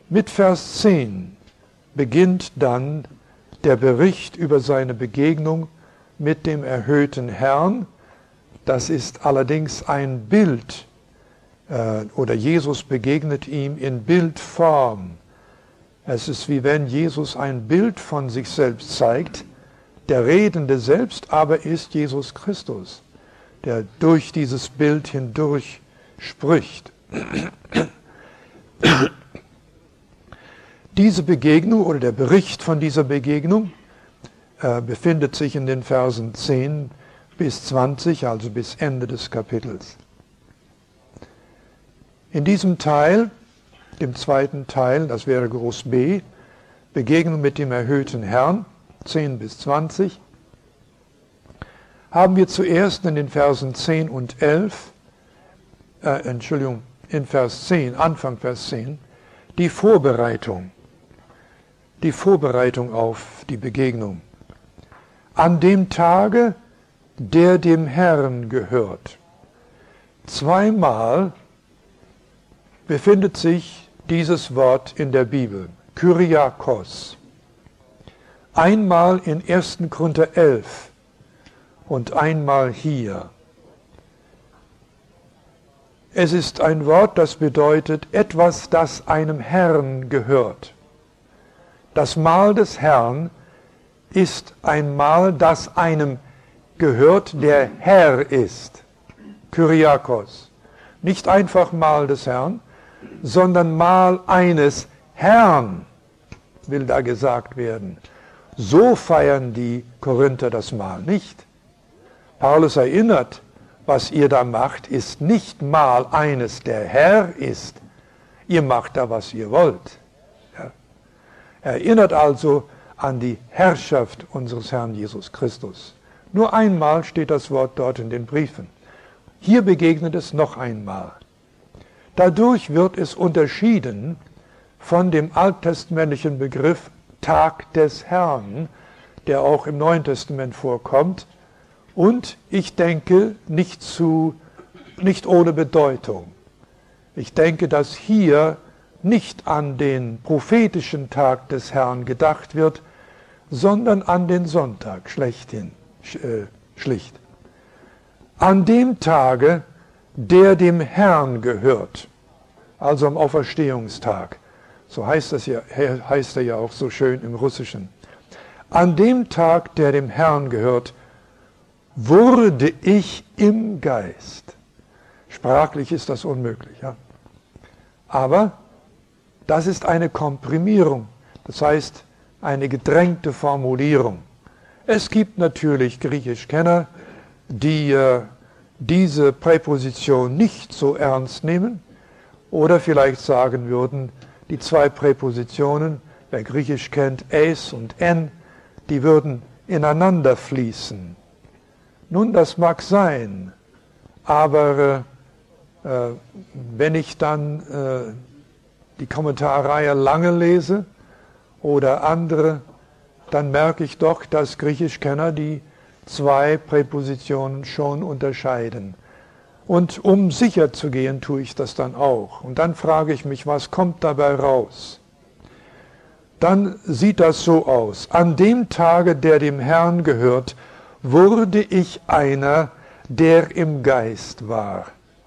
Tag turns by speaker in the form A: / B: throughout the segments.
A: Mit Vers 10 beginnt dann der Bericht über seine Begegnung mit dem erhöhten Herrn. Das ist allerdings ein Bild, oder Jesus begegnet ihm in Bildform. Es ist wie wenn Jesus ein Bild von sich selbst zeigt. Der Redende selbst aber ist Jesus Christus, der durch dieses Bild hindurch spricht. Diese Begegnung oder der Bericht von dieser Begegnung befindet sich in den Versen 10 bis 20, also bis Ende des Kapitels. In diesem Teil, dem zweiten Teil, das wäre Groß B, Begegnung mit dem erhöhten Herrn, 10 bis 20, haben wir zuerst in den Versen 10 und 11, in Vers 10, Anfang Vers 10, die Vorbereitung auf die Begegnung. An dem Tage, der dem Herrn gehört. Zweimal befindet sich dieses Wort in der Bibel, Kyriakos. Einmal in 1. Korinther 11 und einmal hier. Es ist ein Wort, das bedeutet etwas, das einem Herrn gehört. Das Mahl des Herrn ist ein Mahl, das einem gehört, der Herr ist. Kyriakos. Nicht einfach Mahl des Herrn, sondern Mahl eines Herrn, will da gesagt werden. So feiern die Korinther das Mahl nicht. Paulus erinnert, was ihr da macht, ist nicht Mahl eines, der Herr ist. Ihr macht da, was ihr wollt. Ja. Erinnert also an die Herrschaft unseres Herrn Jesus Christus. Nur einmal steht das Wort dort in den Briefen. Hier begegnet es noch einmal. Dadurch wird es unterschieden von dem alttestamentlichen Begriff Tag des Herrn, der auch im Neuen Testament vorkommt, und ich denke nicht ohne Bedeutung. Ich denke, dass hier nicht an den prophetischen Tag des Herrn gedacht wird, sondern an den Sonntag schlicht. An dem Tage, der dem Herrn gehört, also am Auferstehungstag. So heißt er ja auch so schön im Russischen. An dem Tag, der dem Herrn gehört, wurde ich im Geist. Sprachlich ist das unmöglich, ja. Aber das ist eine Komprimierung, das heißt eine gedrängte Formulierung. Es gibt natürlich Griechischkenner, die diese Präposition nicht so ernst nehmen oder vielleicht sagen würden, die zwei Präpositionen, wer Griechisch kennt, es und en, die würden ineinander fließen. Nun, das mag sein, aber wenn ich dann die Kommentarreihe Lange lese oder andere, dann merke ich doch, dass Griechischkenner die zwei Präpositionen schon unterscheiden. Und um sicher zu gehen, tue ich das dann auch. Und dann frage ich mich, was kommt dabei raus? Dann sieht das so aus. An dem Tage, der dem Herrn gehört, wurde ich einer, der im Geist war.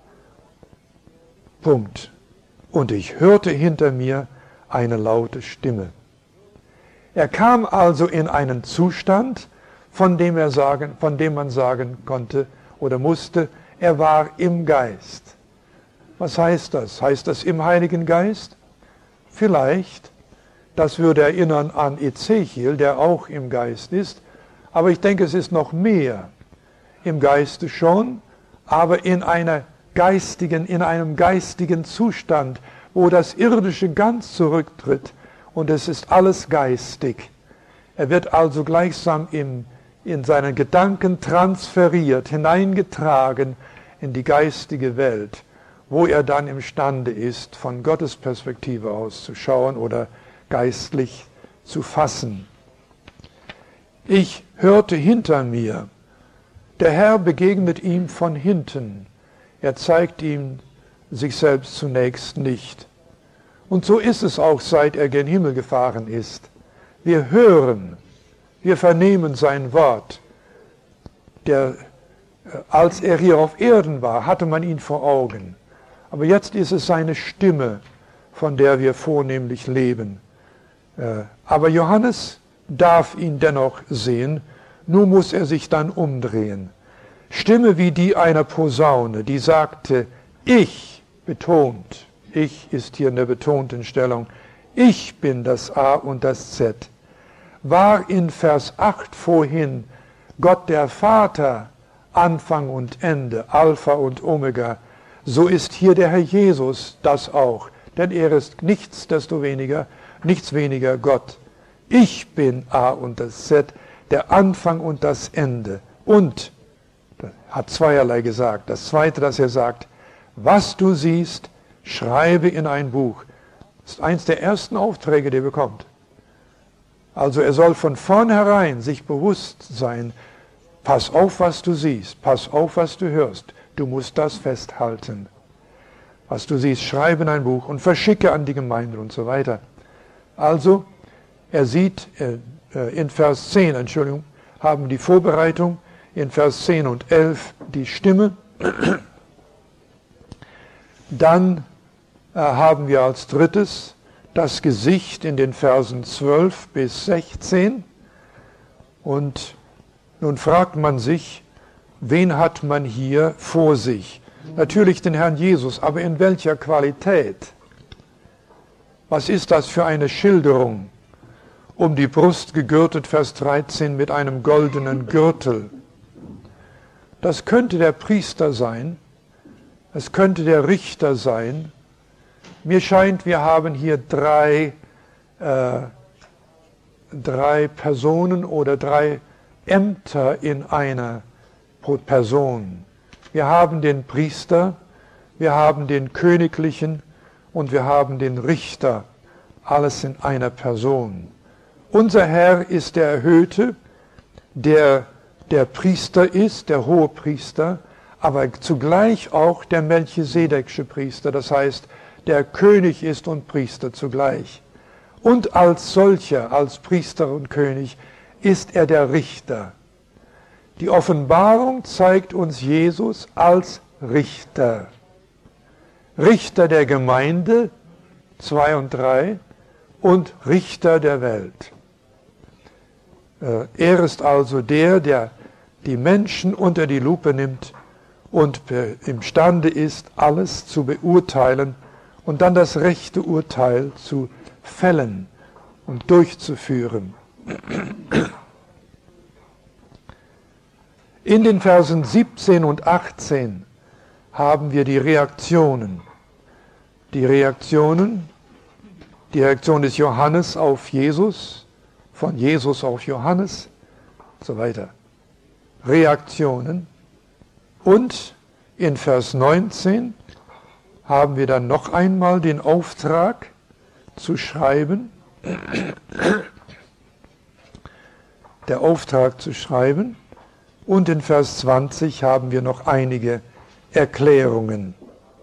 A: Punkt. Und ich hörte hinter mir eine laute Stimme. Er kam also in einen Zustand, von dem man sagen konnte oder musste, er war im Geist. Was heißt das? Heißt das im Heiligen Geist? Vielleicht. Das würde erinnern an Ezechiel, der auch im Geist ist. Aber ich denke, es ist noch mehr. Im Geiste schon, aber in einem geistigen Zustand, wo das Irdische ganz zurücktritt und es ist alles geistig. Er wird also gleichsam in seinen Gedanken transferiert, hineingetragen in die geistige Welt, wo er dann imstande ist, von Gottes Perspektive aus zu schauen oder geistlich zu fassen. Ich hörte hinter mir, der Herr begegnet ihm von hinten. Er zeigt ihm sich selbst zunächst nicht. Und so ist es auch, seit er gen Himmel gefahren ist. Wir hören, wir vernehmen sein Wort. Als er hier auf Erden war, hatte man ihn vor Augen. Aber jetzt ist es seine Stimme, von der wir vornehmlich leben. Aber Johannes darf ihn dennoch sehen, nur muss er sich dann umdrehen. Stimme wie die einer Posaune, die sagte, ich, betont, ich ist hier in der betonten Stellung, ich bin das A und das Z. War in Vers 8 vorhin Gott der Vater Anfang und Ende, Alpha und Omega, so ist hier der Herr Jesus das auch, denn er ist nichts weniger Gott. Ich bin A und das Z, der Anfang und das Ende. Und, das hat zweierlei gesagt, das zweite, das er sagt, was du siehst, schreibe in ein Buch. Das ist eins der ersten Aufträge, die er bekommt. Also er soll von vornherein sich bewusst sein, pass auf, was du siehst, pass auf, was du hörst. Du musst das festhalten. Was du siehst, schreibe in ein Buch und verschicke an die Gemeinde und so weiter. Also, er sieht in Vers 10, haben die Vorbereitung, in Vers 10 und 11 die Stimme. Dann haben wir als drittes das Gesicht in den Versen 12 bis 16. Und nun fragt man sich, wen hat man hier vor sich? Natürlich den Herrn Jesus, aber in welcher Qualität? Was ist das für eine Schilderung? Um die Brust gegürtet, Vers 13, mit einem goldenen Gürtel. Das könnte der Priester sein, es könnte der Richter sein. Mir scheint, wir haben hier drei Personen oder drei Ämter in einer Person. Wir haben den Priester, wir haben den Königlichen und wir haben den Richter. Alles in einer Person. Unser Herr ist der Erhöhte, der Priester ist, der Hohepriester, aber zugleich auch der Melchisedekische Priester, das heißt, der König ist und Priester zugleich. Und als solcher, als Priester und König, ist er der Richter. Die Offenbarung zeigt uns Jesus als Richter. Richter der Gemeinde, 2 und 3, und Richter der Welt. Er ist also der die Menschen unter die Lupe nimmt und imstande ist, alles zu beurteilen und dann das rechte Urteil zu fällen und durchzuführen. In den Versen 17 und 18 haben wir die Reaktionen. Die Reaktion des Johannes auf Jesus, von Jesus auf Johannes und so weiter. Reaktionen. Und in Vers 19 haben wir dann noch einmal den Auftrag zu schreiben. Der Auftrag zu schreiben. Und in Vers 20 haben wir noch einige Erklärungen.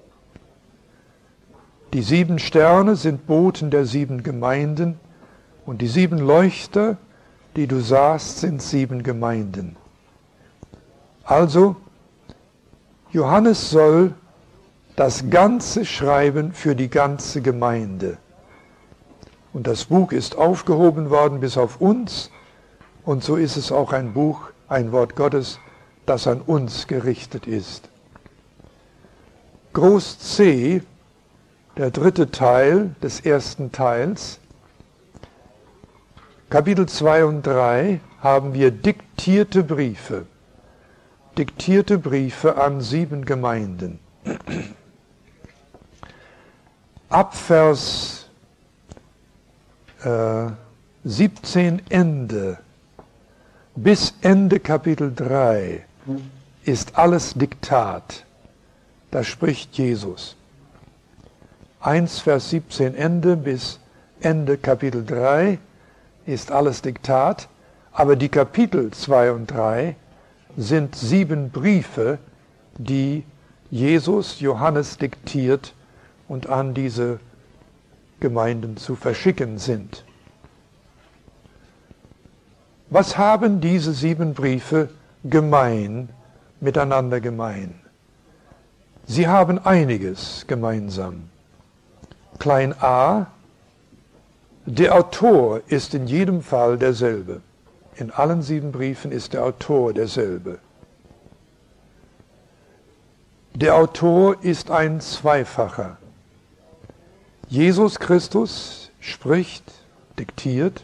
A: Die 7 Sterne sind Boten der 7 Gemeinden und die 7 Leuchter, die du sahst, sind 7 Gemeinden. Also, Johannes soll das Ganze schreiben für die ganze Gemeinde. Und das Buch ist aufgehoben worden bis auf uns und so ist es auch ein Buch, ein Wort Gottes, das an uns gerichtet ist. Groß C, der 3. Teil des 1. Teils, Kapitel 2 und 3 haben wir diktierte Briefe an 7 Gemeinden. Ab Vers 17 Ende bis Ende Kapitel 3 ist alles Diktat. Da spricht Jesus. 1 Vers 17 Ende bis Ende Kapitel 3 ist alles Diktat, aber die Kapitel 2 und 3 sind 7 Briefe, die Jesus Johannes diktiert und an diese Gemeinden zu verschicken sind. Was haben diese 7 Briefe miteinander gemein? Sie haben einiges gemeinsam. Klein a, der Autor ist in jedem Fall derselbe. In allen 7 Briefen ist der Autor derselbe. Der Autor ist ein Zweifacher. Jesus Christus spricht, diktiert,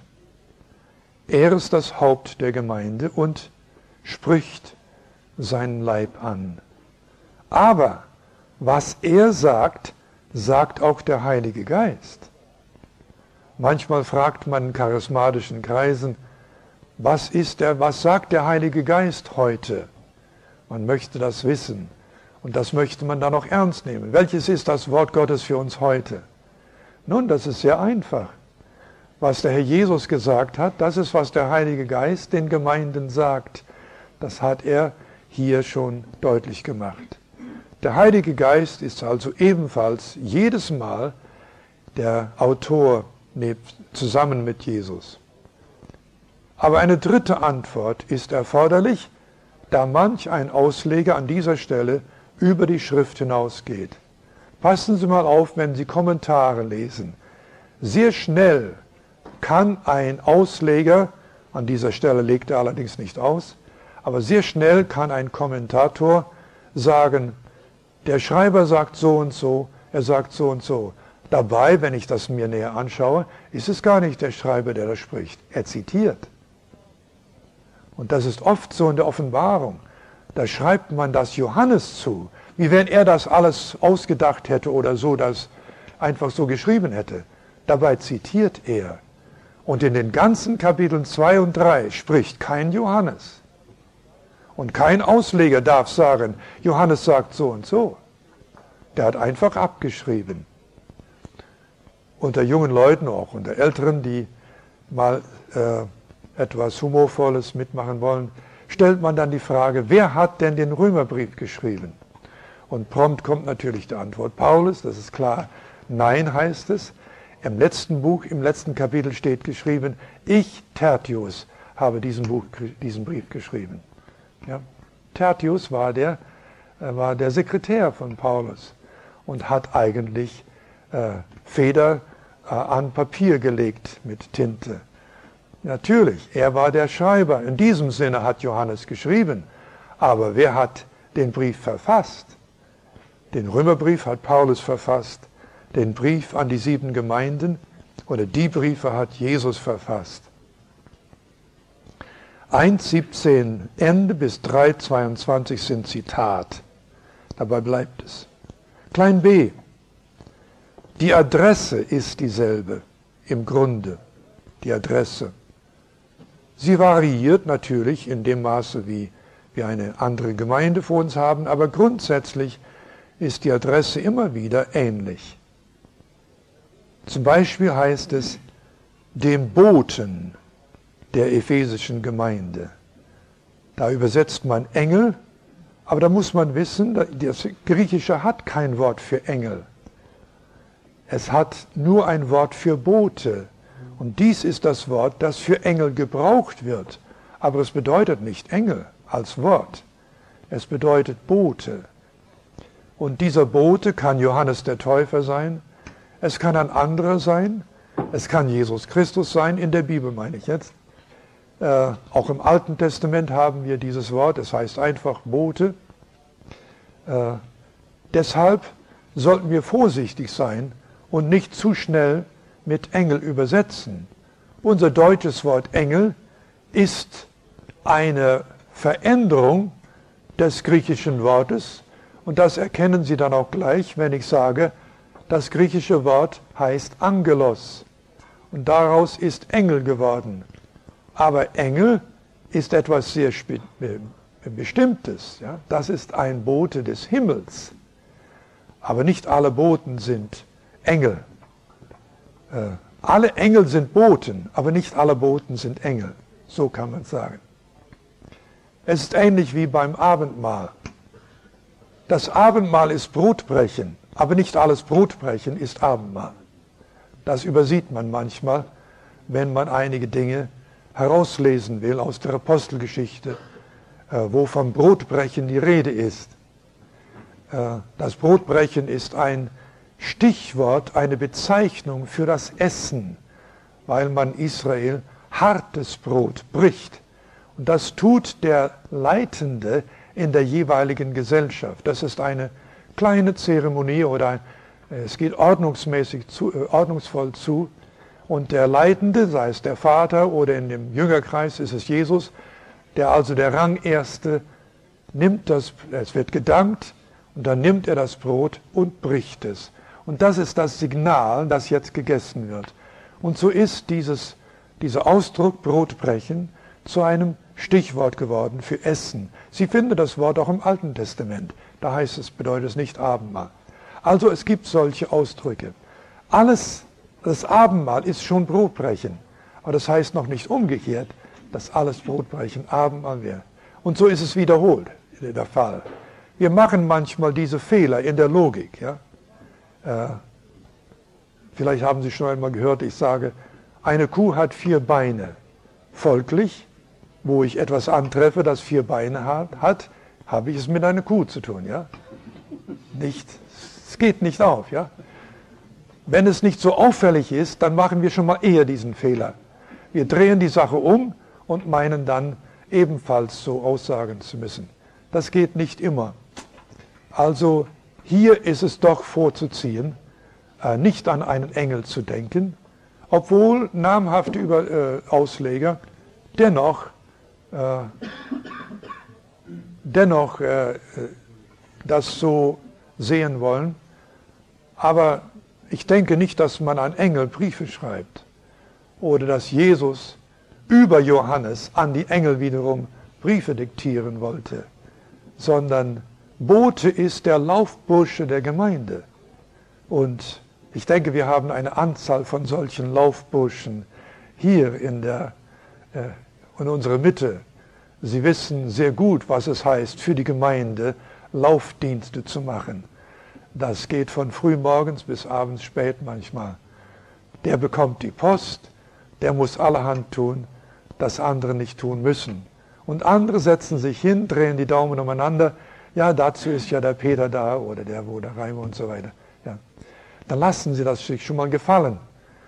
A: er ist das Haupt der Gemeinde und spricht seinen Leib an. Aber was er sagt, sagt auch der Heilige Geist. Manchmal fragt man in charismatischen Kreisen, was sagt der Heilige Geist heute? Man möchte das wissen und das möchte man dann auch ernst nehmen. Welches ist das Wort Gottes für uns heute? Nun, das ist sehr einfach. Was der Herr Jesus gesagt hat, das ist, was der Heilige Geist den Gemeinden sagt. Das hat er hier schon deutlich gemacht. Der Heilige Geist ist also ebenfalls jedes Mal der Autor zusammen mit Jesus. Aber eine dritte Antwort ist erforderlich, da manch ein Ausleger an dieser Stelle über die Schrift hinausgeht. Passen Sie mal auf, wenn Sie Kommentare lesen. Sehr schnell kann ein Ausleger, an dieser Stelle legt er allerdings nicht aus, aber sehr schnell kann ein Kommentator sagen, der Schreiber sagt so und so, er sagt so und so. Dabei, wenn ich das mir näher anschaue, ist es gar nicht der Schreiber, der da spricht. Er zitiert. Und das ist oft so in der Offenbarung. Da schreibt man das Johannes zu, wie wenn er das alles ausgedacht hätte oder so, das einfach so geschrieben hätte. Dabei zitiert er. Und in den ganzen Kapiteln 2 und 3 spricht kein Johannes. Und kein Ausleger darf sagen, Johannes sagt so und so. Der hat einfach abgeschrieben. Unter jungen Leuten, auch unter Älteren, die mal etwas Humorvolles mitmachen wollen, stellt man dann die Frage, wer hat denn den Römerbrief geschrieben? Und prompt kommt natürlich die Antwort, Paulus, das ist klar. Nein, heißt es. Im letzten Buch, im letzten Kapitel steht geschrieben, ich, Tertius, habe diesen Brief geschrieben. Ja? Tertius war der Sekretär von Paulus und hat eigentlich Feder an Papier gelegt mit Tinte. Natürlich, er war der Schreiber. In diesem Sinne hat Johannes geschrieben. Aber wer hat den Brief verfasst? Den Römerbrief hat Paulus verfasst. Den Brief an die 7 Gemeinden oder die Briefe hat Jesus verfasst. 1,17 Ende bis 3,22 sind Zitat. Dabei bleibt es. Klein b. Die Adresse ist dieselbe im Grunde. Die Adresse. Sie variiert natürlich in dem Maße, wie wir eine andere Gemeinde vor uns haben, aber grundsätzlich ist die Adresse immer wieder ähnlich. Zum Beispiel heißt es, dem Boten der ephesischen Gemeinde. Da übersetzt man Engel, aber da muss man wissen, das Griechische hat kein Wort für Engel. Es hat nur ein Wort für Bote. Und dies ist das Wort, das für Engel gebraucht wird. Aber es bedeutet nicht Engel als Wort. Es bedeutet Bote. Und dieser Bote kann Johannes der Täufer sein. Es kann ein anderer sein. Es kann Jesus Christus sein. In der Bibel meine ich jetzt. Auch im Alten Testament haben wir dieses Wort. Es heißt einfach Bote. Deshalb sollten wir vorsichtig sein und nicht zu schnell mit Engel übersetzen. Unser deutsches Wort Engel ist eine Veränderung des griechischen Wortes und das erkennen Sie dann auch gleich, wenn ich sage, das griechische Wort heißt Angelos und daraus ist Engel geworden. Aber Engel ist etwas sehr Bestimmtes. Ja? Das ist ein Bote des Himmels. Aber nicht alle Boten sind Engel. Alle Engel sind Boten, aber nicht alle Boten sind Engel. So kann man sagen. Es ist ähnlich wie beim Abendmahl. Das Abendmahl ist Brotbrechen, aber nicht alles Brotbrechen ist Abendmahl. Das übersieht man manchmal, wenn man einige Dinge herauslesen will aus der Apostelgeschichte, wo vom Brotbrechen die Rede ist. Das Brotbrechen ist ein Stichwort, eine Bezeichnung für das Essen, weil man Israel hartes Brot bricht. Und das tut der Leitende in der jeweiligen Gesellschaft. Das ist eine kleine Zeremonie oder es geht ordnungsvoll zu. Und der Leitende, sei es der Vater oder in dem Jüngerkreis ist es Jesus, der also der Rangerste nimmt es wird gedankt und dann nimmt er das Brot und bricht es. Und das ist das Signal, dass jetzt gegessen wird. Und so ist dieser Ausdruck Brotbrechen zu einem Stichwort geworden für Essen. Sie finden das Wort auch im Alten Testament. Da heißt es, bedeutet es nicht Abendmahl. Also es gibt solche Ausdrücke. Das Abendmahl ist schon Brotbrechen. Aber das heißt noch nicht umgekehrt, dass alles Brotbrechen Abendmahl wäre. Und so ist es wiederholt, der Fall. Wir machen manchmal diese Fehler in der Logik. Ja? Vielleicht haben Sie schon einmal gehört, ich sage, eine Kuh hat 4 Beine. Folglich, wo ich etwas antreffe, das 4 Beine hat, habe ich es mit einer Kuh zu tun. Ja? Es geht nicht auf. Ja? Wenn es nicht so auffällig ist, dann machen wir schon mal eher diesen Fehler. Wir drehen die Sache um und meinen dann ebenfalls so aussagen zu müssen. Das geht nicht immer. Also hier ist es doch vorzuziehen, nicht an einen Engel zu denken, obwohl namhafte Ausleger dennoch das so sehen wollen. Aber ich denke nicht, dass man an Engel Briefe schreibt oder dass Jesus über Johannes an die Engel wiederum Briefe diktieren wollte, sondern Bote ist der Laufbursche der Gemeinde. Und ich denke, wir haben eine Anzahl von solchen Laufburschen hier in unserer Mitte. Sie wissen sehr gut, was es heißt, für die Gemeinde Laufdienste zu machen. Das geht von frühmorgens bis abends spät manchmal. Der bekommt die Post, der muss allerhand tun, das andere nicht tun müssen. Und andere setzen sich hin, drehen die Daumen umeinander. Ja, dazu ist ja der Peter da oder der Reimer und so weiter. Ja. Dann lassen Sie das sich schon mal gefallen.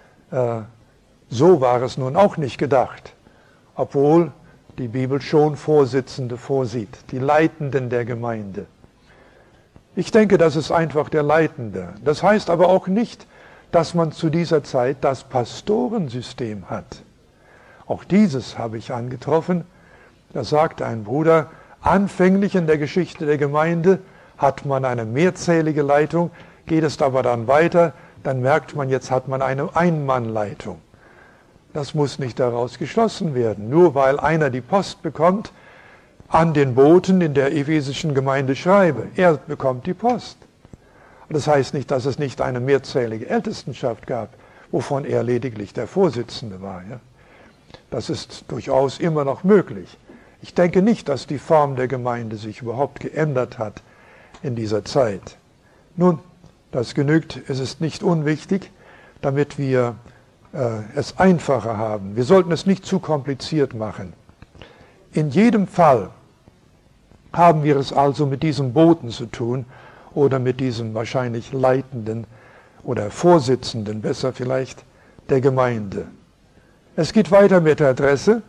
A: So war es nun auch nicht gedacht, obwohl die Bibel schon Vorsitzende vorsieht, die Leitenden der Gemeinde. Ich denke, das ist einfach der Leitende. Das heißt aber auch nicht, dass man zu dieser Zeit das Pastorensystem hat. Auch dieses habe ich angetroffen. Da sagte ein Bruder, anfänglich in der Geschichte der Gemeinde hat man eine mehrzählige Leitung, geht es aber dann weiter, dann merkt man, jetzt hat man eine Einmannleitung. Das muss nicht daraus geschlossen werden. Nur weil einer die Post bekommt, an den Boten in der ephesischen Gemeinde schreibe. Er bekommt die Post. Das heißt nicht, dass es nicht eine mehrzählige Ältestenschaft gab, wovon er lediglich der Vorsitzende war. Ja? Das ist durchaus immer noch möglich. Ich denke nicht, dass die Form der Gemeinde sich überhaupt geändert hat in dieser Zeit. Nun, das genügt, es ist nicht unwichtig, damit wir es einfacher haben. Wir sollten es nicht zu kompliziert machen. In jedem Fall haben wir es also mit diesem Boten zu tun oder mit diesem wahrscheinlich Leitenden oder Vorsitzenden, besser vielleicht, der Gemeinde. Es geht weiter mit der Adresse.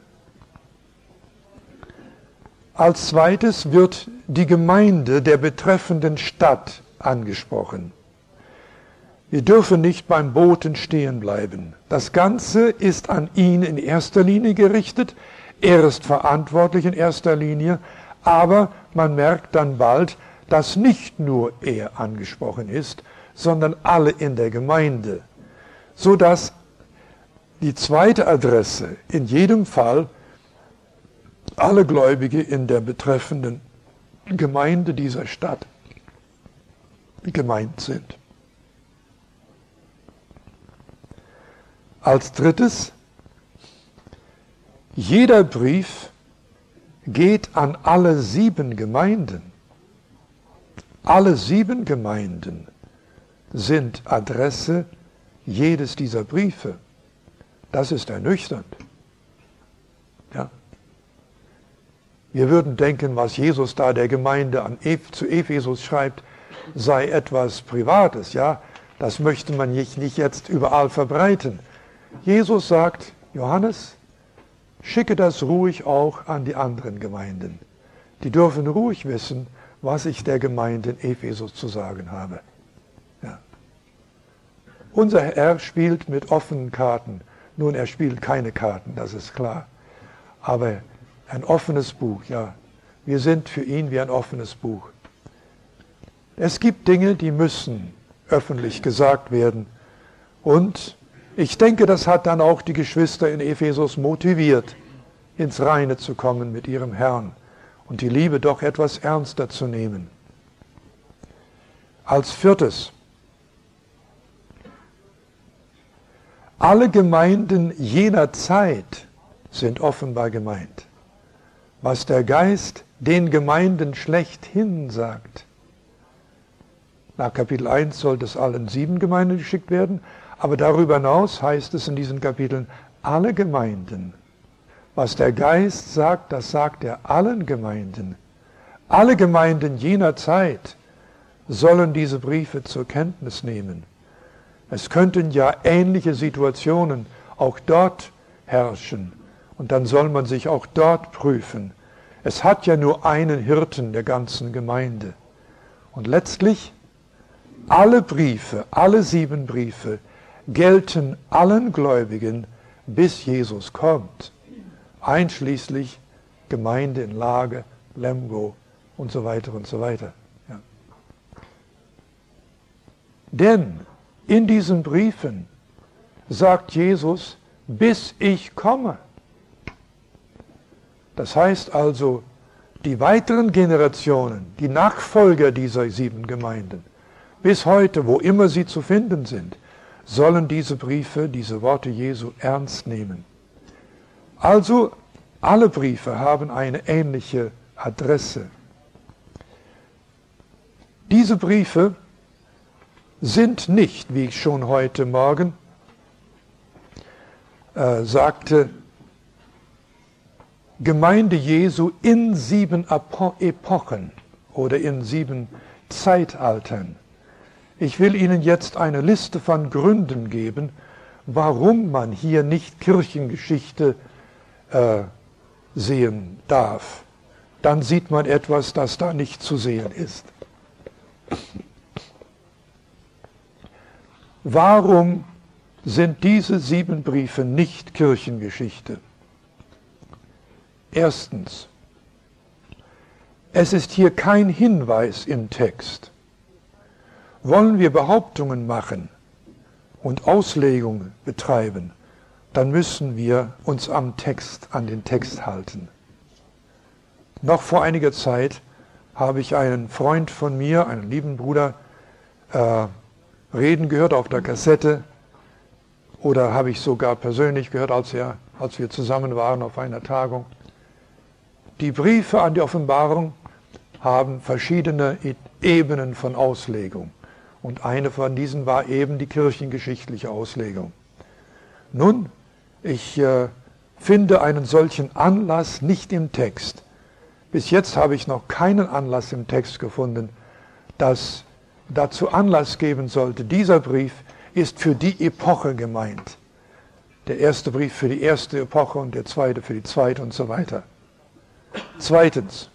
A: Als zweites wird die Gemeinde der betreffenden Stadt angesprochen. Wir dürfen nicht beim Boten stehen bleiben. Das Ganze ist an ihn in erster Linie gerichtet. Er ist verantwortlich in erster Linie, aber man merkt dann bald, dass nicht nur er angesprochen ist, sondern alle in der Gemeinde, sodass die zweite Adresse in jedem Fall alle Gläubige in der betreffenden Gemeinde dieser Stadt gemeint sind. Als drittes, jeder Brief geht an alle 7 Gemeinden. Alle 7 Gemeinden sind Adresse jedes dieser Briefe, das ist ernüchternd. Ja. Wir würden denken, was Jesus da der Gemeinde zu Ephesus schreibt, sei etwas Privates. Ja, das möchte man nicht jetzt überall verbreiten. Jesus sagt, Johannes, schicke das ruhig auch an die anderen Gemeinden. Die dürfen ruhig wissen, was ich der Gemeinde in Ephesus zu sagen habe. Ja. Unser Herr spielt mit offenen Karten. Nun, er spielt keine Karten, das ist klar. Aber ein offenes Buch, ja. Wir sind für ihn wie ein offenes Buch. Es gibt Dinge, die müssen öffentlich gesagt werden. Und ich denke, das hat dann auch die Geschwister in Ephesus motiviert, ins Reine zu kommen mit ihrem Herrn und die Liebe doch etwas ernster zu nehmen. Als viertes, alle Gemeinden jener Zeit sind offenbar gemeint. Was der Geist den Gemeinden schlechthin sagt. Nach Kapitel 1 sollte es allen 7 Gemeinden geschickt werden, aber darüber hinaus heißt es in diesen Kapiteln alle Gemeinden. Was der Geist sagt, das sagt er allen Gemeinden. Alle Gemeinden jener Zeit sollen diese Briefe zur Kenntnis nehmen. Es könnten ja ähnliche Situationen auch dort herrschen. Und dann soll man sich auch dort prüfen. Es hat ja nur einen Hirten der ganzen Gemeinde. Und letztlich, alle Briefe, alle 7 Briefe, gelten allen Gläubigen, bis Jesus kommt. Einschließlich Gemeinde in Lage, Lemgo und so weiter und so weiter. Ja. Denn in diesen Briefen sagt Jesus, bis ich komme. Das heißt also, die weiteren Generationen, die Nachfolger dieser 7 Gemeinden, bis heute, wo immer sie zu finden sind, sollen diese Briefe, diese Worte Jesu ernst nehmen. Also, alle Briefe haben eine ähnliche Adresse. Diese Briefe sind nicht, wie ich schon heute Morgen sagte, Gemeinde Jesu in 7 Epochen oder in 7 Zeitaltern. Ich will Ihnen jetzt eine Liste von Gründen geben, warum man hier nicht Kirchengeschichte sehen darf. Dann sieht man etwas, das da nicht zu sehen ist. Warum sind diese 7 Briefe nicht Kirchengeschichte? Erstens, es ist hier kein Hinweis im Text. Wollen wir Behauptungen machen und Auslegungen betreiben, dann müssen wir uns an den Text halten. Noch vor einiger Zeit habe ich einen Freund von mir, einen lieben Bruder, reden gehört auf der Kassette oder habe ich sogar persönlich gehört, als wir zusammen waren auf einer Tagung. Die Briefe an die Offenbarung haben verschiedene Ebenen von Auslegung. Und eine von diesen war eben die kirchengeschichtliche Auslegung. Nun, ich finde einen solchen Anlass nicht im Text. Bis jetzt habe ich noch keinen Anlass im Text gefunden, das dazu Anlass geben sollte. Dieser Brief ist für die Epoche gemeint. Der erste Brief für die erste Epoche und der zweite für die zweite und so weiter. Zweitens,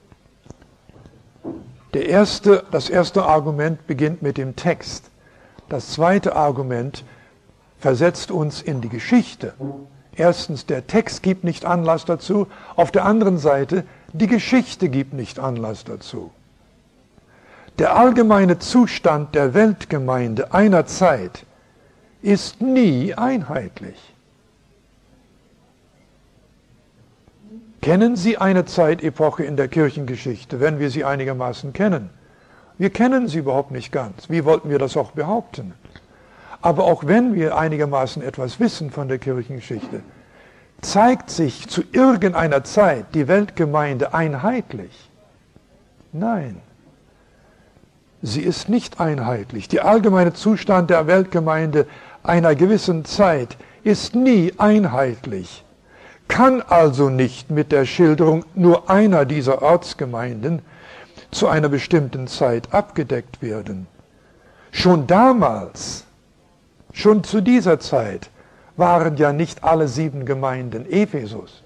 A: das erste Argument beginnt mit dem Text. Das zweite Argument versetzt uns in die Geschichte. Erstens, der Text gibt nicht Anlass dazu. Auf der anderen Seite, die Geschichte gibt nicht Anlass dazu. Der allgemeine Zustand der Weltgemeinde einer Zeit ist nie einheitlich. Kennen Sie eine Zeitepoche in der Kirchengeschichte, wenn wir sie einigermaßen kennen? Wir kennen sie überhaupt nicht ganz. Wie wollten wir das auch behaupten? Aber auch wenn wir einigermaßen etwas wissen von der Kirchengeschichte, zeigt sich zu irgendeiner Zeit die Weltgemeinde einheitlich? Nein, sie ist nicht einheitlich. Der allgemeine Zustand der Weltgemeinde einer gewissen Zeit ist nie einheitlich, kann also nicht mit der Schilderung nur einer dieser Ortsgemeinden zu einer bestimmten Zeit abgedeckt werden. Schon damals, schon zu dieser Zeit, waren ja nicht alle 7 Gemeinden Ephesus.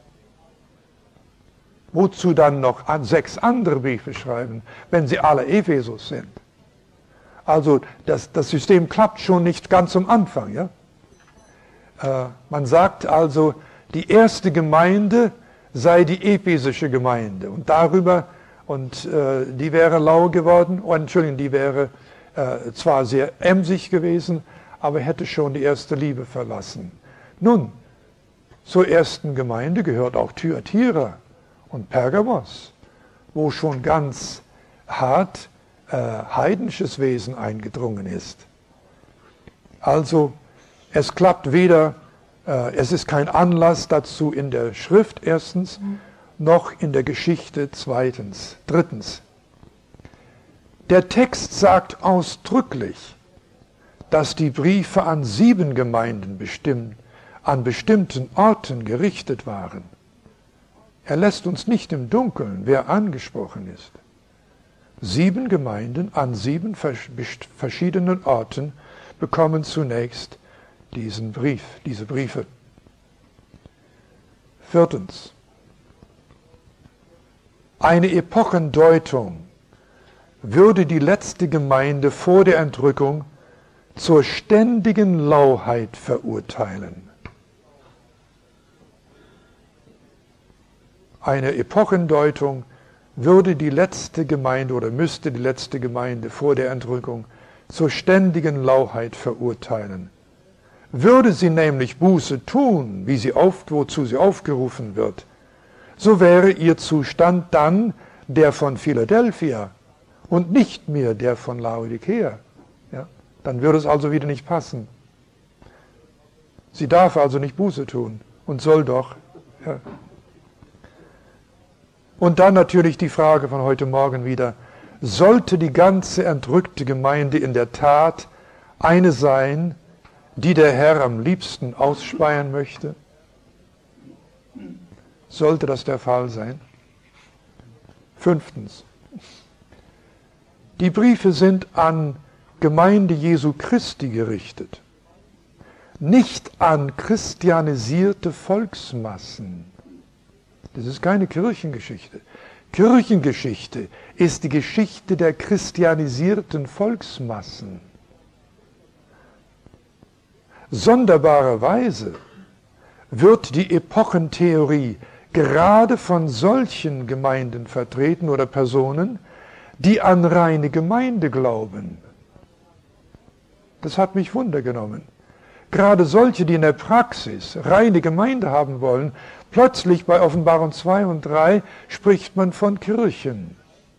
A: Wozu dann noch 6 andere Briefe schreiben, wenn sie alle Ephesus sind? Also das System klappt schon nicht ganz am Anfang. Ja? Man sagt also, die erste Gemeinde sei die ephesische Gemeinde. Und die wäre lau geworden, die wäre zwar sehr emsig gewesen, aber hätte schon die erste Liebe verlassen. Nun, zur ersten Gemeinde gehört auch Thyatira und Pergamos, wo schon ganz hart heidnisches Wesen eingedrungen ist. Also es klappt weder, es ist kein Anlass dazu in der Schrift erstens, noch in der Geschichte zweitens. Drittens, der Text sagt ausdrücklich, dass die Briefe an 7 Gemeinden an bestimmten Orten gerichtet waren. Er lässt uns nicht im Dunkeln, wer angesprochen ist. 7 Gemeinden an 7 verschiedenen Orten bekommen zunächst diese Briefe. Viertens, eine Epochendeutung würde die letzte Gemeinde vor der Entrückung zur ständigen Lauheit verurteilen. Eine Epochendeutung würde die letzte Gemeinde oder müsste die letzte Gemeinde vor der Entrückung zur ständigen Lauheit verurteilen. Würde sie nämlich Buße tun, wozu sie aufgerufen wird, so wäre ihr Zustand dann der von Philadelphia und nicht mehr der von Laodicea. Ja? Dann würde es also wieder nicht passen. Sie darf also nicht Buße tun und soll doch. Ja. Und dann natürlich die Frage von heute Morgen wieder, sollte die ganze entrückte Gemeinde in der Tat eine sein, die der Herr am liebsten ausspeien möchte? Sollte das der Fall sein? 5. Die Briefe sind an Gemeinde Jesu Christi gerichtet, nicht an christianisierte Volksmassen. Das ist keine Kirchengeschichte. Kirchengeschichte ist die Geschichte der christianisierten Volksmassen. Sonderbarerweise wird die Epochentheorie gerade von solchen Gemeinden vertreten oder Personen, die an reine Gemeinde glauben. Das hat mich wundergenommen. Gerade solche, die in der Praxis reine Gemeinde haben wollen, plötzlich bei Offenbarung 2 und 3 spricht man von Kirchen.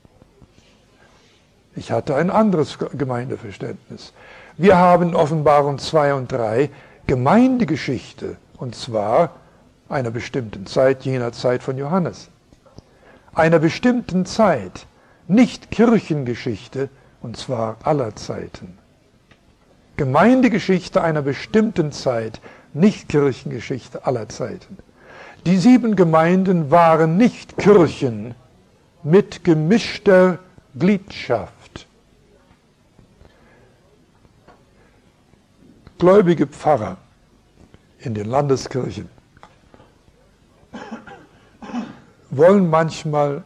A: Ich hatte ein anderes Gemeindeverständnis. Wir haben in Offenbarung 2 und 3 Gemeindegeschichte, und zwar einer bestimmten Zeit, jener Zeit von Johannes. Einer bestimmten Zeit, nicht Kirchengeschichte, und zwar aller Zeiten. Gemeindegeschichte einer bestimmten Zeit, nicht Kirchengeschichte aller Zeiten. Die 7 Gemeinden waren nicht Kirchen mit gemischter Gliedschaft. Gläubige Pfarrer in den Landeskirchen wollen manchmal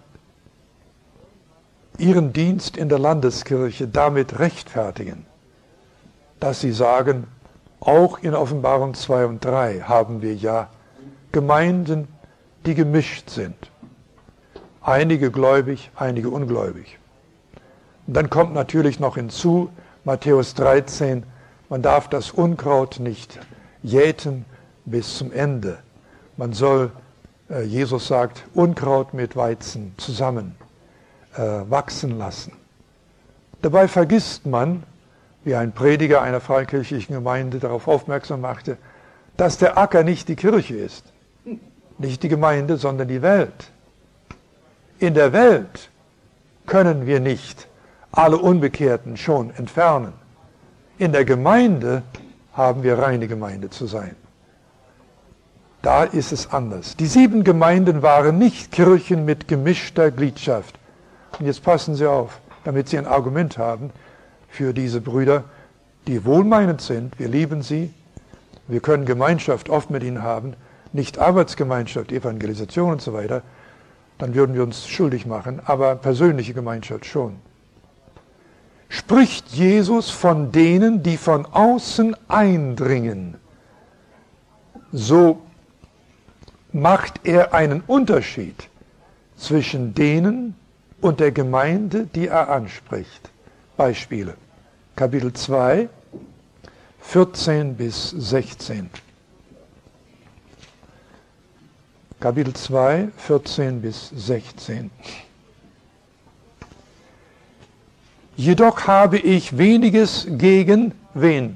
A: ihren Dienst in der Landeskirche damit rechtfertigen, dass sie sagen, auch in Offenbarung 2 und 3 haben wir ja Gemeinden, die gemischt sind. Einige gläubig, einige ungläubig. Und dann kommt natürlich noch hinzu, Matthäus 13, man darf das Unkraut nicht jäten bis zum Ende. Man soll, Jesus sagt, Unkraut mit Weizen zusammen wachsen lassen. Dabei vergisst man, wie ein Prediger einer freikirchlichen Gemeinde darauf aufmerksam machte, dass der Acker nicht die Kirche ist. Nicht die Gemeinde, sondern die Welt. In der Welt können wir nicht alle Unbekehrten schon entfernen. In der Gemeinde haben wir reine Gemeinde zu sein. Da ist es anders. Die 7 Gemeinden waren nicht Kirchen mit gemischter Gliedschaft. Und jetzt passen Sie auf, damit Sie ein Argument haben für diese Brüder, die wohlmeinend sind. Wir lieben sie. Wir können Gemeinschaft oft mit ihnen haben, nicht Arbeitsgemeinschaft, Evangelisation und so weiter. Dann würden wir uns schuldig machen, aber persönliche Gemeinschaft schon. Spricht Jesus von denen, die von außen eindringen, so macht er einen Unterschied zwischen denen und der Gemeinde, die er anspricht. Beispiele. Kapitel 2, 14 bis 16. Kapitel 2, 14 bis 16. Jedoch habe ich weniges gegen wen?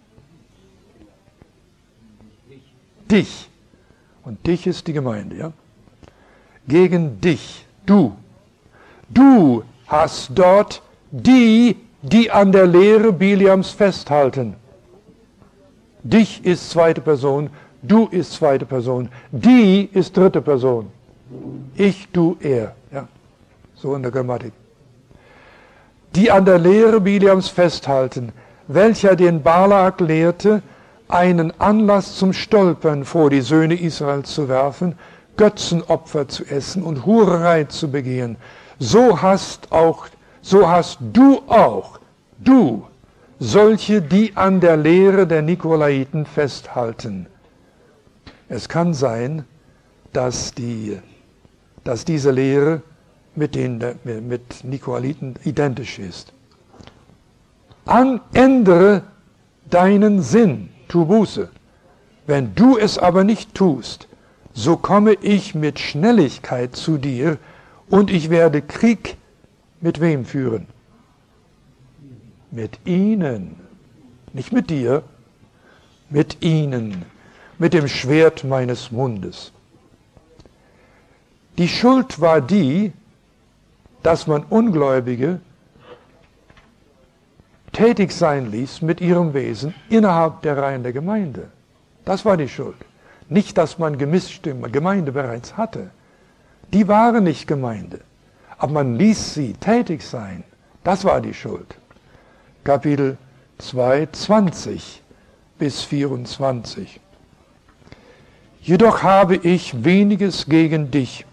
A: Dich. Und dich ist die Gemeinde, ja? Gegen dich, du. Du hast dort die an der Lehre Biliams festhalten. Dich ist zweite Person, du ist zweite Person, die ist dritte Person. Ich, du, er. Ja? So in der Grammatik. Die an der Lehre Biliams festhalten, welcher den Balak lehrte, einen Anlass zum Stolpern vor die Söhne Israels zu werfen, Götzenopfer zu essen und Hurerei zu begehen. So hast du auch, solche, die an der Lehre der Nikolaiten festhalten. Es kann sein, dass diese Lehre mit Nikolaiten identisch ist. Ändere deinen Sinn, tu Buße. Wenn du es aber nicht tust, so komme ich mit Schnelligkeit zu dir und ich werde Krieg mit wem führen? Mit ihnen. Nicht mit dir, mit ihnen. Mit dem Schwert meines Mundes. Die Schuld war die, dass man Ungläubige tätig sein ließ mit ihrem Wesen innerhalb der Reihen der Gemeinde. Das war die Schuld. Nicht, dass man gemischte Gemeinde bereits hatte. Die waren nicht Gemeinde. Aber man ließ sie tätig sein. Das war die Schuld. Kapitel 2, 20 bis 24. Jedoch habe ich weniges gegen dich.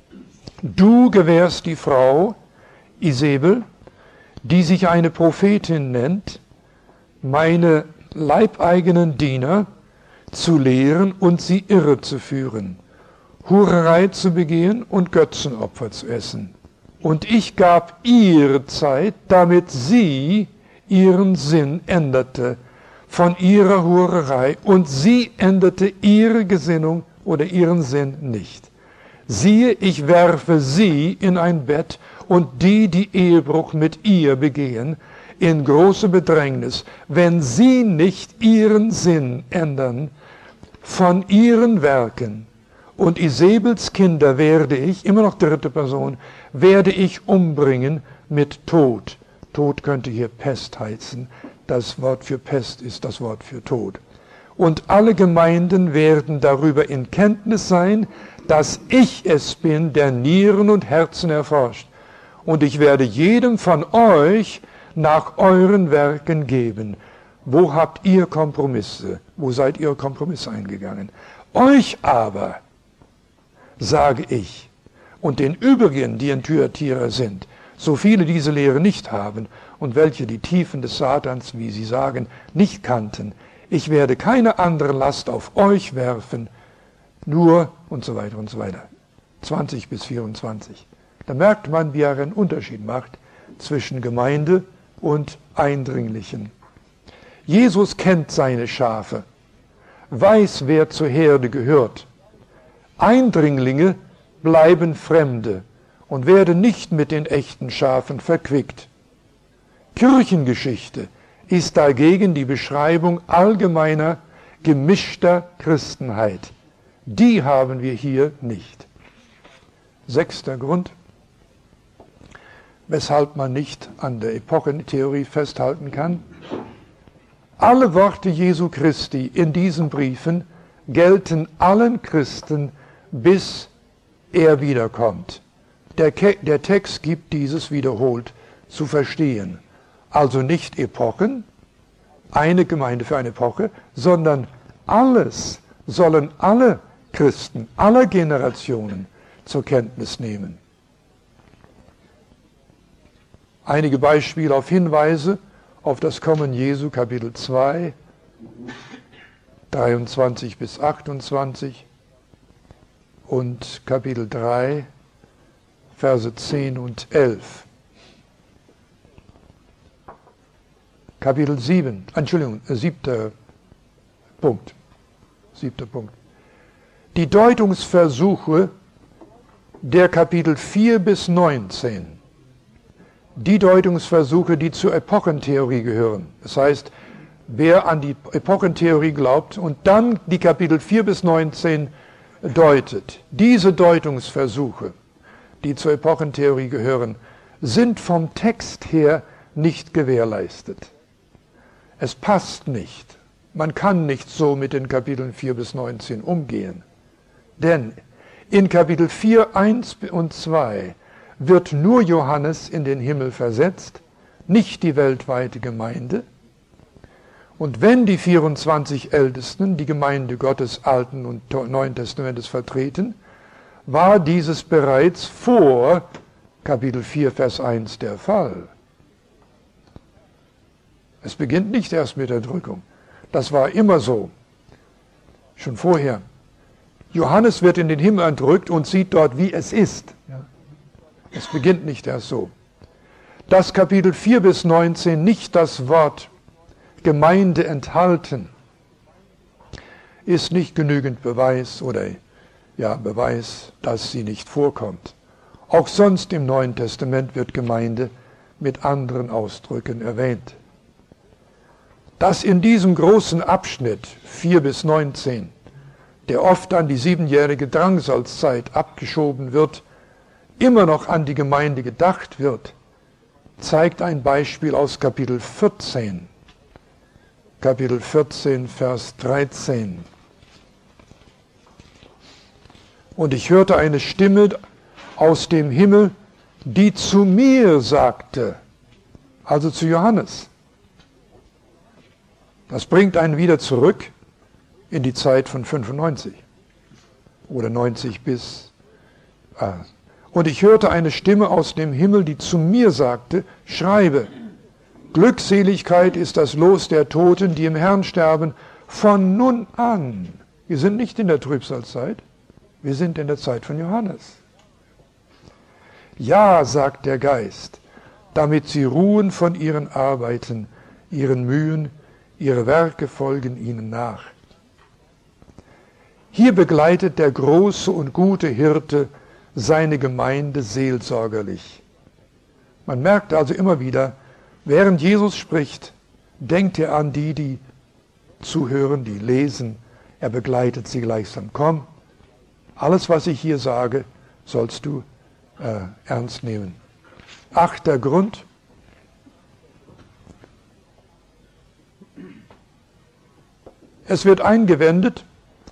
A: Du gewährst die Frau Isabel, die sich eine Prophetin nennt, meine leibeigenen Diener zu lehren und sie irre zu führen, Hurerei zu begehen und Götzenopfer zu essen. Und ich gab ihr Zeit, damit sie ihren Sinn änderte von ihrer Hurerei, und sie änderte ihre Gesinnung oder ihren Sinn nicht. Siehe, ich werfe sie in ein Bett, und die Ehebruch mit ihr begehen, in große Bedrängnis, wenn sie nicht ihren Sinn ändern von ihren Werken. Und Isabels Kinder werde ich, immer noch dritte Person, werde ich umbringen mit Tod. Tod könnte hier Pest heißen. Das Wort für Pest ist das Wort für Tod. Und alle Gemeinden werden darüber in Kenntnis sein, dass ich es bin, der Nieren und Herzen erforscht. Und ich werde jedem von euch nach euren Werken geben. Wo habt ihr Kompromisse? Wo seid ihr Kompromisse eingegangen? Euch aber, sage ich, und den übrigen, die in Thyatira sind, so viele diese Lehre nicht haben und welche die Tiefen des Satans, wie sie sagen, nicht kannten, ich werde keine andere Last auf euch werfen, nur und so weiter und so weiter. 20 bis 24. Da merkt man, wie er einen Unterschied macht zwischen Gemeinde und Eindringlichen. Jesus kennt seine Schafe, weiß, wer zur Herde gehört. Eindringlinge bleiben Fremde und werden nicht mit den echten Schafen verquickt. Kirchengeschichte ist dagegen die Beschreibung allgemeiner, gemischter Christenheit. Die haben wir hier nicht. 6. Grund, weshalb man nicht an der Epochentheorie festhalten kann. Alle Worte Jesu Christi in diesen Briefen gelten allen Christen, bis er wiederkommt. Der Text gibt dieses wiederholt zu verstehen. Also nicht Epochen, eine Gemeinde für eine Epoche, sondern alles sollen alle Christen aller Generationen zur Kenntnis nehmen. Einige Beispiele auf Hinweise auf das Kommen Jesu, Kapitel 2, 23 bis 28 und Kapitel 3, Verse 10 und 11. Kapitel 7, siebter Punkt. Die Deutungsversuche der Kapitel 4 bis 19. Die Deutungsversuche, die zur Epochentheorie gehören. Das heißt, wer an die Epochentheorie glaubt und dann die Kapitel 4 bis 19 deutet, diese Deutungsversuche, die zur Epochentheorie gehören, sind vom Text her nicht gewährleistet. Es passt nicht. Man kann nicht so mit den Kapiteln 4 bis 19 umgehen. Denn in Kapitel 4, 1 und 2 wird nur Johannes in den Himmel versetzt, nicht die weltweite Gemeinde. Und wenn die 24 Ältesten die Gemeinde Gottes Alten und Neuen Testamentes vertreten, war dieses bereits vor Kapitel 4, Vers 1 der Fall. Es beginnt nicht erst mit der Entrückung. Das war immer so, schon vorher. Johannes wird in den Himmel entrückt und sieht dort, wie es ist. Es beginnt nicht erst so. Dass Kapitel 4 bis 19 nicht das Wort Gemeinde enthalten, ist nicht genügend Beweis Beweis, dass sie nicht vorkommt. Auch sonst im Neuen Testament wird Gemeinde mit anderen Ausdrücken erwähnt. Dass in diesem großen Abschnitt 4 bis 19, der oft an die 7-jährige Drangsalzzeit abgeschoben wird, immer noch an die Gemeinde gedacht wird, zeigt ein Beispiel aus Kapitel 14. Kapitel 14, Vers 13. Und ich hörte eine Stimme aus dem Himmel, die zu mir sagte, also zu Johannes. Das bringt einen wieder zurück in die Zeit von 95 oder 90 bis. Und ich hörte eine Stimme aus dem Himmel, die zu mir sagte, schreibe, Glückseligkeit ist das Los der Toten, die im Herrn sterben, von nun an. Wir sind nicht in der Trübsalzeit, wir sind in der Zeit von Johannes. Ja, sagt der Geist, damit sie ruhen von ihren Arbeiten, ihren Mühen, ihre Werke folgen ihnen nach. Hier begleitet der große und gute Hirte seine Gemeinde seelsorgerlich. Man merkt also immer wieder, während Jesus spricht, denkt er an die zuhören, die lesen. Er begleitet sie gleichsam. Komm, alles, was ich hier sage, sollst du ernst nehmen. 8. Grund. Es wird eingewendet,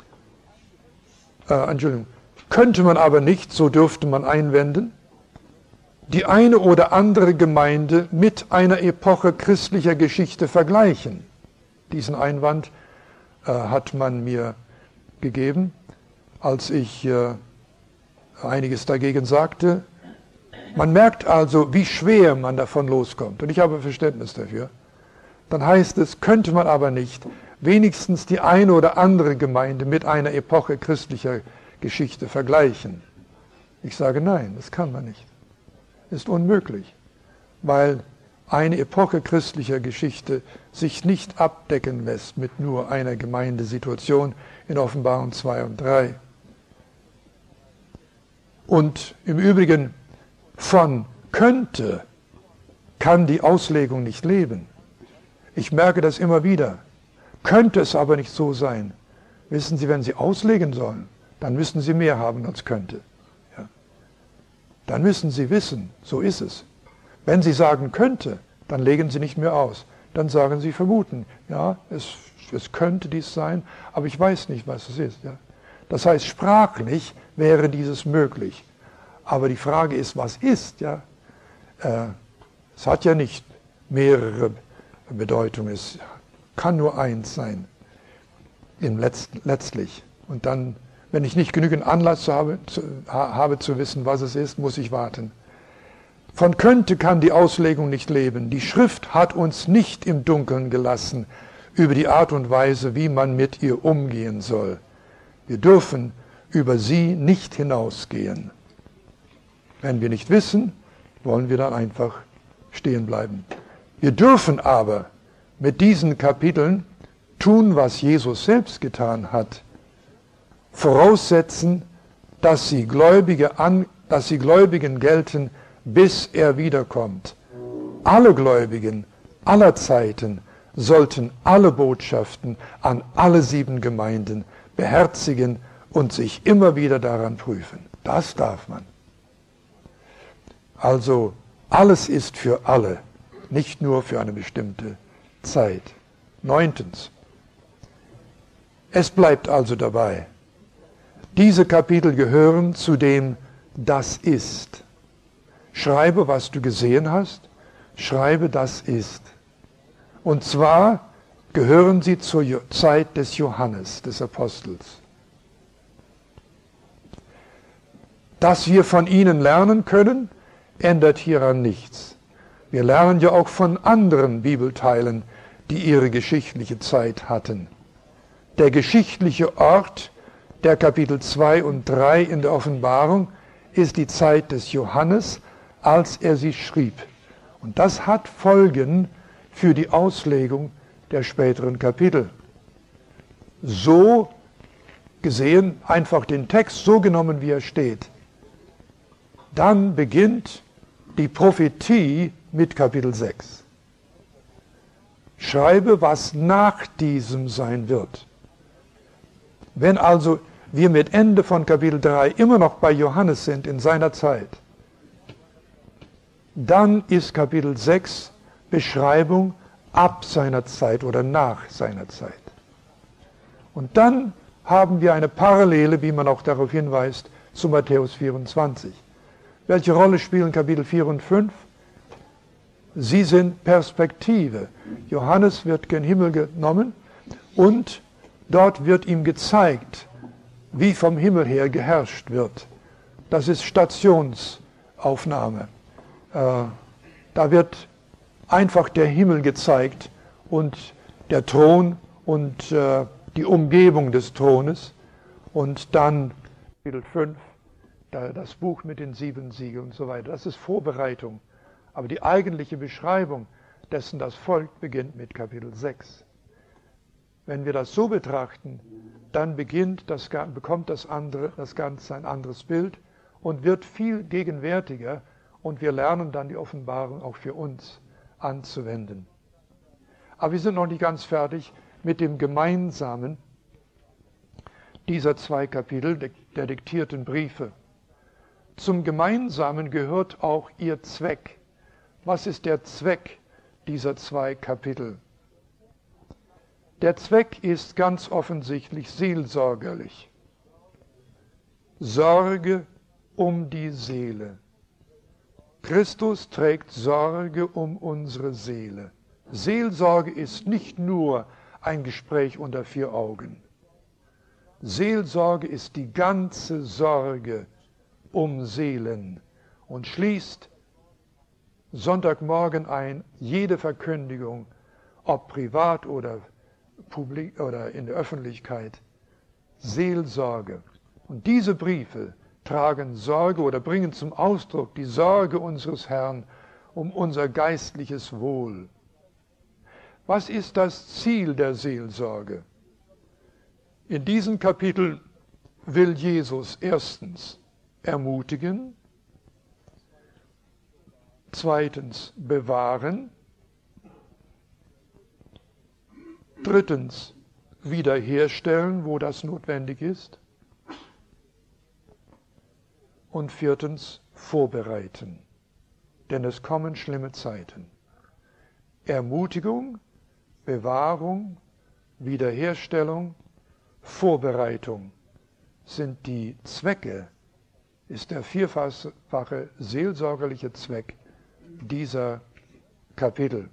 A: könnte man aber nicht, so dürfte man einwenden, die eine oder andere Gemeinde mit einer Epoche christlicher Geschichte vergleichen. Diesen Einwand hat man mir gegeben, als ich einiges dagegen sagte. Man merkt also, wie schwer man davon loskommt. Und ich habe Verständnis dafür. Dann heißt es, könnte man aber nicht wenigstens die eine oder andere Gemeinde mit einer Epoche christlicher Geschichte vergleichen. Ich sage nein, das kann man nicht. Ist unmöglich, weil eine Epoche christlicher Geschichte sich nicht abdecken lässt mit nur einer Gemeindesituation in Offenbarung 2 und 3. Und im Übrigen von könnte, kann die Auslegung nicht leben. Ich merke das immer wieder. Könnte es aber nicht so sein. Wissen Sie, wenn Sie auslegen sollen, dann müssen Sie mehr haben als könnte. Ja. Dann müssen Sie wissen, so ist es. Wenn Sie sagen könnte, dann legen Sie nicht mehr aus. dann sagen sie vermuten. Ja, es könnte dies sein, aber ich weiß nicht, was es ist. Ja. Das heißt, sprachlich wäre dieses möglich. Aber die Frage ist, was ist? Ja? Es hat ja nicht mehrere Bedeutungen, es kann nur eins sein, letztlich. Und dann, wenn ich nicht genügend Anlass habe zu wissen, was es ist, muss ich warten. Von könnte kann die Auslegung nicht leben. Die Schrift hat uns nicht im Dunkeln gelassen über die Art und Weise, wie man mit ihr umgehen soll. Wir dürfen über sie nicht hinausgehen. Wenn wir nicht wissen, wollen wir dann einfach stehen bleiben. Wir dürfen aber mit diesen Kapiteln tun, was Jesus selbst getan hat, voraussetzen, dass sie Gläubigen gelten, bis er wiederkommt. Alle Gläubigen aller Zeiten sollten alle Botschaften an alle 7 Gemeinden beherzigen und sich immer wieder daran prüfen. Das darf man. Also alles ist für alle, nicht nur für eine bestimmte Zeit. 9. Es bleibt also dabei. Diese Kapitel gehören zu dem Das ist. Schreibe, was du gesehen hast. Schreibe, das ist. Und zwar gehören sie zur Zeit des Johannes, des Apostels. Dass wir von ihnen lernen können, ändert hieran nichts. Wir lernen ja auch von anderen Bibelteilen, die ihre geschichtliche Zeit hatten. Der geschichtliche Ort der Kapitel 2 und 3 in der Offenbarung ist die Zeit des Johannes, als er sie schrieb. Und das hat Folgen für die Auslegung der späteren Kapitel. So gesehen, einfach den Text so genommen, wie er steht. Dann beginnt die Prophetie mit Kapitel 6. Schreibe, was nach diesem sein wird. Wenn also wir mit Ende von Kapitel 3 immer noch bei Johannes sind in seiner Zeit, dann ist Kapitel 6 Beschreibung ab seiner Zeit oder nach seiner Zeit. Und dann haben wir eine Parallele, wie man auch darauf hinweist, zu Matthäus 24. Welche Rolle spielen Kapitel 4 und 5? Sie sind Perspektive. Johannes wird gen Himmel genommen und dort wird ihm gezeigt, wie vom Himmel her geherrscht wird. Das ist Stationsaufnahme. Da wird einfach der Himmel gezeigt und der Thron und die Umgebung des Thrones. Und dann Kapitel 5, das Buch mit den 7 Siegeln und so weiter. Das ist Vorbereitung. Aber die eigentliche Beschreibung dessen, das Volk, beginnt mit Kapitel 6. Wenn wir das so betrachten, dann bekommt das Ganze ein anderes Bild und wird viel gegenwärtiger und wir lernen dann die Offenbarung auch für uns anzuwenden. Aber wir sind noch nicht ganz fertig mit dem Gemeinsamen dieser 2 Kapitel der diktierten Briefe. Zum Gemeinsamen gehört auch ihr Zweck. Was ist der Zweck dieser 2 Kapitel? Der Zweck ist ganz offensichtlich seelsorgerlich. Sorge um die Seele. Christus trägt Sorge um unsere Seele. Seelsorge ist nicht nur ein Gespräch unter 4 Augen. Seelsorge ist die ganze Sorge um Seelen und schließt Sonntagmorgen ein, jede Verkündigung, ob privat oder publik oder in der Öffentlichkeit, Seelsorge. Und diese Briefe tragen Sorge oder bringen zum Ausdruck die Sorge unseres Herrn um unser geistliches Wohl. Was ist das Ziel der Seelsorge? In diesem Kapitel will Jesus erstens ermutigen, zweitens bewahren, drittens wiederherstellen, wo das notwendig ist, und viertens vorbereiten, denn es kommen schlimme Zeiten. Ermutigung Bewahrung, Wiederherstellung, Vorbereitung sind die Zwecke, ist der vierfache seelsorgerliche Zweck dieser Kapitel.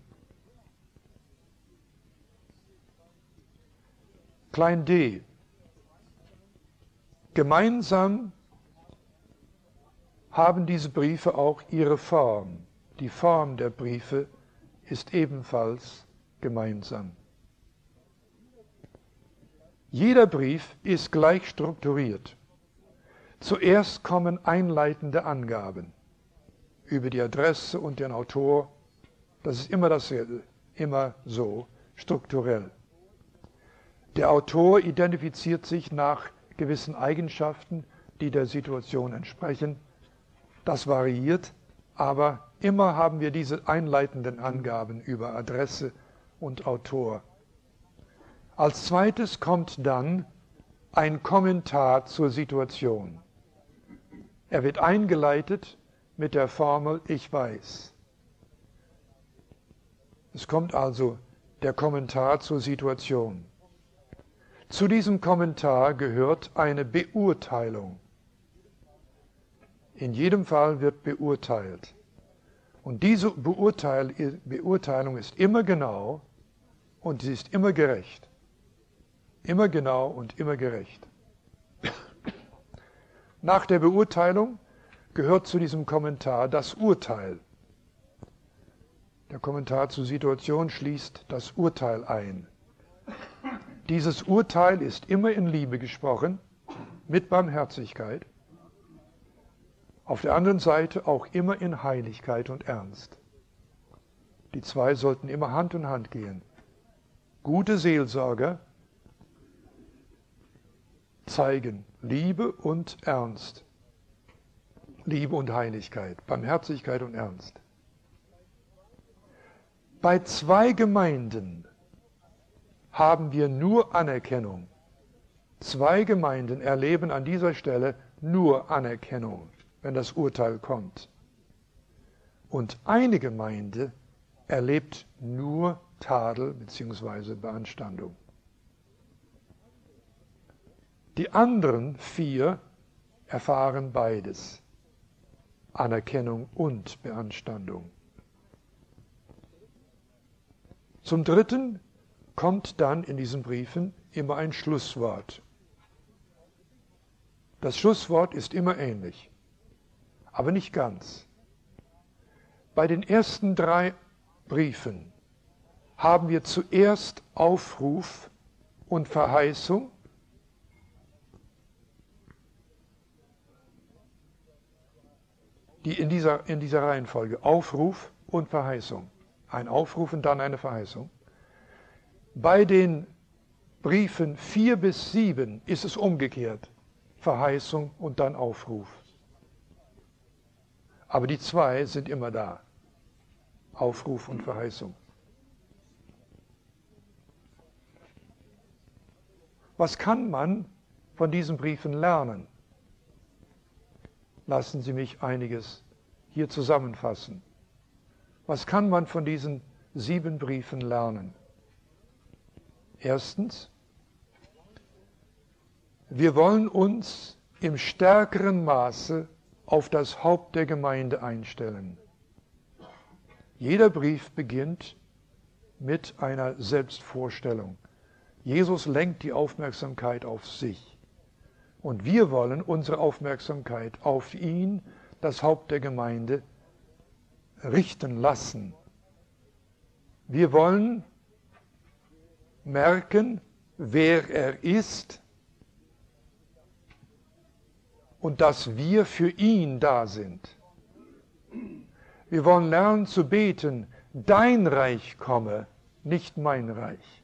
A: Klein d. Gemeinsam haben diese Briefe auch ihre Form. Die Form der Briefe ist ebenfalls gemeinsam. Jeder Brief ist gleich strukturiert. Zuerst kommen einleitende Angaben über die Adresse und den Autor. Das ist immer dasselbe, immer so, strukturell. Der Autor identifiziert sich nach gewissen Eigenschaften, die der Situation entsprechen. Das variiert, aber immer haben wir diese einleitenden Angaben über Adresse und Autor. Als zweites kommt dann ein Kommentar zur Situation. Er wird eingeleitet mit der Formel Ich weiß. Es kommt also der Kommentar zur Situation. Zu diesem Kommentar gehört eine Beurteilung. In jedem Fall wird beurteilt. Und diese Beurteilung ist immer genau und sie ist immer gerecht. Immer genau und immer gerecht. Nach der Beurteilung gehört zu diesem Kommentar das Urteil. Der Kommentar zur Situation schließt das Urteil ein. Dieses Urteil ist immer in Liebe gesprochen, mit Barmherzigkeit. Auf der anderen Seite auch immer in Heiligkeit und Ernst. Die zwei sollten immer Hand in Hand gehen. Gute Seelsorger zeigen Liebe und Ernst. Liebe und Heiligkeit, Barmherzigkeit und Ernst. Bei zwei Gemeinden haben wir nur Anerkennung. Zwei Gemeinden erleben an dieser Stelle nur Anerkennung, wenn das Urteil kommt. Und eine Gemeinde erlebt nur Tadel bzw. Beanstandung. Die anderen vier erfahren beides, Anerkennung und Beanstandung. Zum Dritten kommt dann in diesen Briefen immer ein Schlusswort. Das Schlusswort ist immer ähnlich, aber nicht ganz. Bei den ersten drei Briefen haben wir zuerst Aufruf und Verheißung, die in dieser Reihenfolge, Aufruf und Verheißung. Ein Aufruf und dann eine Verheißung. Bei den Briefen 4 bis 7 ist es umgekehrt. Verheißung und dann Aufruf. Aber die zwei sind immer da. Aufruf und Verheißung. Was kann man von diesen Briefen lernen? Lassen Sie mich einiges hier zusammenfassen. Was kann man von diesen 7 Briefen lernen? Erstens, wir wollen uns im stärkeren Maße auf das Haupt der Gemeinde einstellen. Jeder Brief beginnt mit einer Selbstvorstellung. Jesus lenkt die Aufmerksamkeit auf sich. Und wir wollen unsere Aufmerksamkeit auf ihn, das Haupt der Gemeinde, richten lassen. Wir wollen merken, wer er ist und dass wir für ihn da sind. Wir wollen lernen zu beten, dein Reich komme, nicht mein Reich.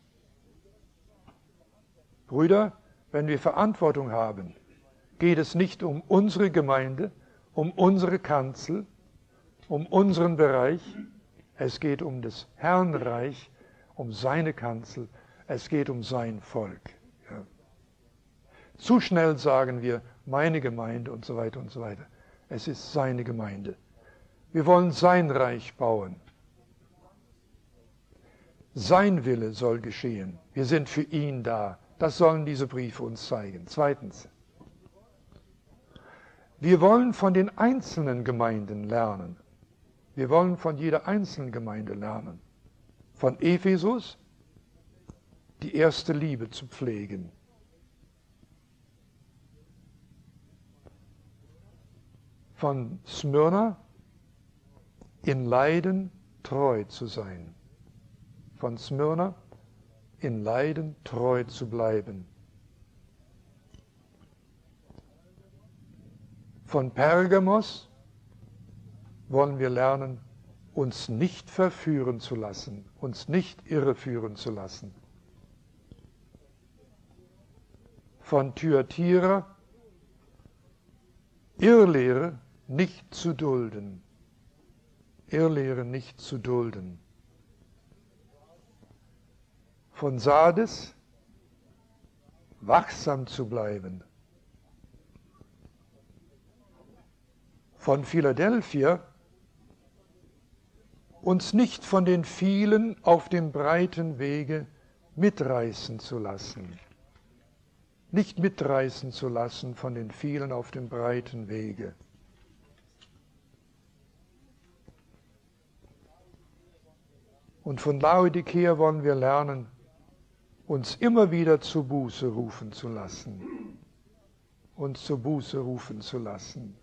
A: Brüder, wenn wir Verantwortung haben, geht es nicht um unsere Gemeinde, um unsere Kanzel, um unseren Bereich. Es geht um das Herrnreich, um seine Kanzel. Es geht um sein Volk. Ja. Zu schnell sagen wir, meine Gemeinde und so weiter und so weiter. Es ist seine Gemeinde. Wir wollen sein Reich bauen. Sein Wille soll geschehen. Wir sind für ihn da. Das sollen diese Briefe uns zeigen. Zweitens, wir wollen von den einzelnen Gemeinden lernen. Wir wollen von jeder einzelnen Gemeinde lernen. Von Ephesus die erste Liebe zu pflegen. Von Smyrna in Leiden treu zu sein. Von Smyrna in Leiden treu zu bleiben. Von Pergamos wollen wir lernen, uns nicht verführen zu lassen, uns nicht irreführen zu lassen. Von Thyatira Irrlehre nicht zu dulden. Irrlehre nicht zu dulden. Von Sardes wachsam zu bleiben. Von Philadelphia uns nicht von den vielen auf dem breiten Wege mitreißen zu lassen. Nicht mitreißen zu lassen von den vielen auf dem breiten Wege. Und von Laodicea wollen wir lernen, uns immer wieder zur Buße rufen zu lassen. Uns zur Buße rufen zu lassen.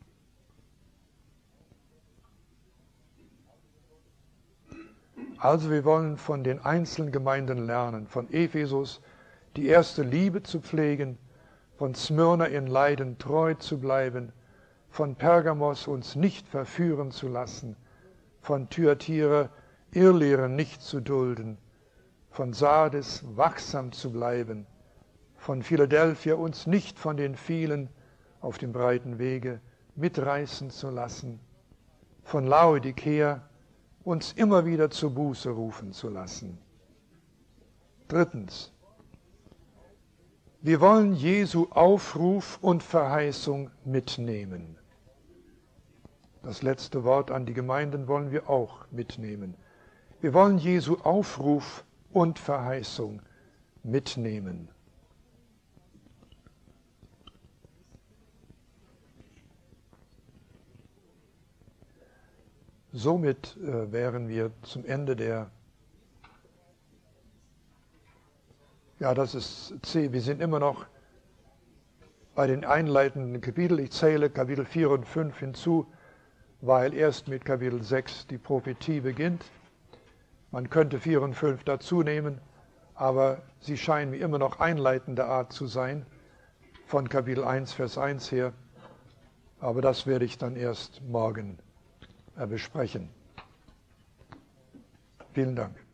A: Also wir wollen von den einzelnen Gemeinden lernen, von Ephesus die erste Liebe zu pflegen, von Smyrna in Leiden treu zu bleiben, von Pergamos uns nicht verführen zu lassen, von Thyatira Irrlehren nicht zu dulden, von Sardes wachsam zu bleiben, von Philadelphia uns nicht von den vielen auf dem breiten Wege mitreißen zu lassen, von Laodicea uns immer wieder zur Buße rufen zu lassen. Drittens, wir wollen Jesu Aufruf und Verheißung mitnehmen. Das letzte Wort an die Gemeinden wollen wir auch mitnehmen. Wir wollen Jesu Aufruf und Verheißung mitnehmen. Somit wären wir zum Ende der, ja, das ist C, wir sind immer noch bei den einleitenden Kapiteln. Ich zähle Kapitel 4 und 5 hinzu, weil erst mit Kapitel 6 die Prophetie beginnt. Man könnte 4 und 5 dazu nehmen, aber sie scheinen mir immer noch einleitender Art zu sein, von Kapitel 1, Vers 1 her. Aber das werde ich dann erst morgen besprechen. Vielen Dank.